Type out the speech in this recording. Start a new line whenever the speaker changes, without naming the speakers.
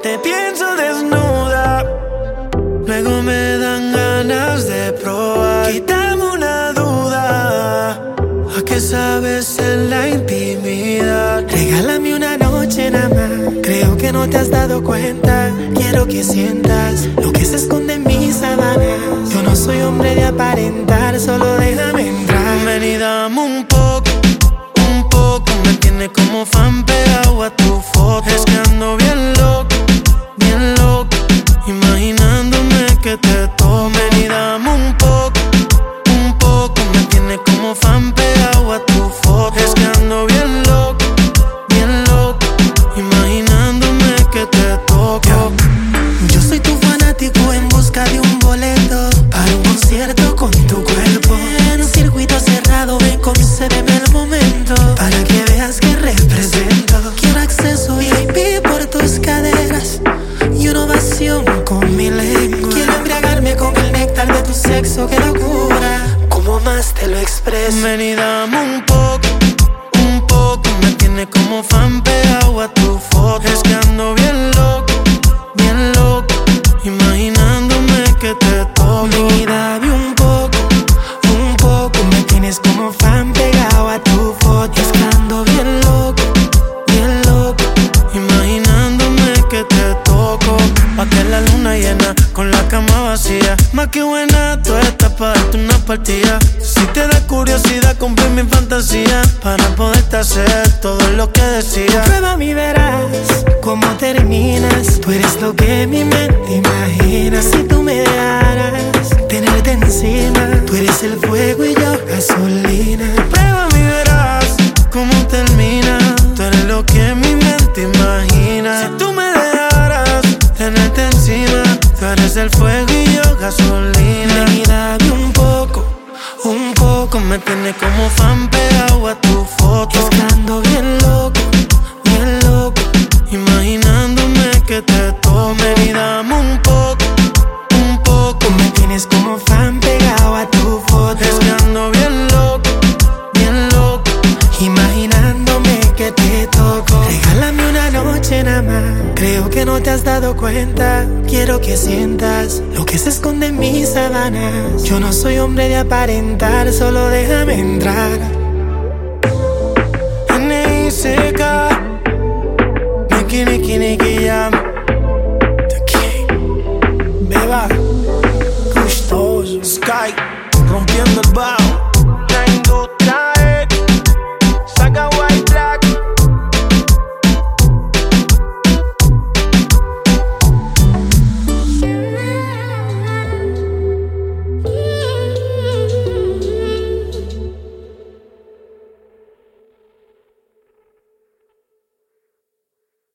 Te pienso desnuda, luego me dan ganas de probar. Quítame una duda, ¿a qué sabes en la intimidad? Regálame una noche nada más, creo que no te has dado cuenta. Quiero que sientas lo que se esconde en mis sábanas. Yo no soy hombre de aparentar, solo déjame entrar. Ven y dame un poco, me tiene como fan pegado a tu foto. Es que ando bien loco, imaginándome que te tomo. Ven y dame un poco, me tiene como fan pegado a tu foto. Es que ando bien loco, imaginándome que te toco. Yo soy tu fanático en busca de un boleto para un concierto con tu cuerpo. En un circuito cerrado, ven, concédeme el momento para que veas que represento. Quiero acceso VIP por tus caderas y una ovación con mi lengua. Quiero embriagarme con el néctar de tu sexo, qué locura, ¿cómo más te lo expreso? Ven y dame un poco, me tiene como fan pegado a tu foto. Es que ando bien loco, imaginándome que te toco. Ven y dame un poco, me tienes como fan pegado a tu foto. Es que ando bien loco, imaginándome que te toco. Pa' que la luna llena con la cama vacía. Más que buena, tú estás para darte una partida. Si te da curiosidad, cumplí mi fantasía para poderte hacer todo lo que decía. Prueba y verás cómo terminas. Tú eres lo que mi mente imagina. Si tú me dejaras tenerte encima, tú eres el fuego y yo gasolina. Prueba y verás cómo termina. Tú eres lo que mi mente imagina. Si tú me dejaras tenerte encima, tú eres el fuego y yo gasolina. Ven y dame un poco, me tiene como fan pegado a tu foto. Es que ando bien loco, imaginándome que te tomo. Ven y dame un poco, me tienes como fan pegado a tu foto. Es que ando bien loco, imaginándome que te toco. Regálame una noche nada más, creo que no te has dado cuenta. Quiero que sientas lo que se esconde en mis sábanas. Yo no soy hombre de aparentar, solo déjame entrar.